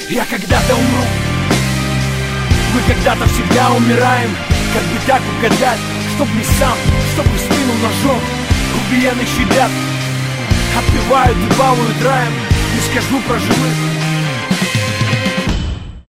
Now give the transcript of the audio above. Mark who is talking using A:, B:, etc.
A: Я когда-то умру, мы когда-то всегда умираем. Как бы так угадать, чтоб не сам, чтоб в спину ножом. Грубияны щадят, отпевают и балуют раем. Не скажу про живых,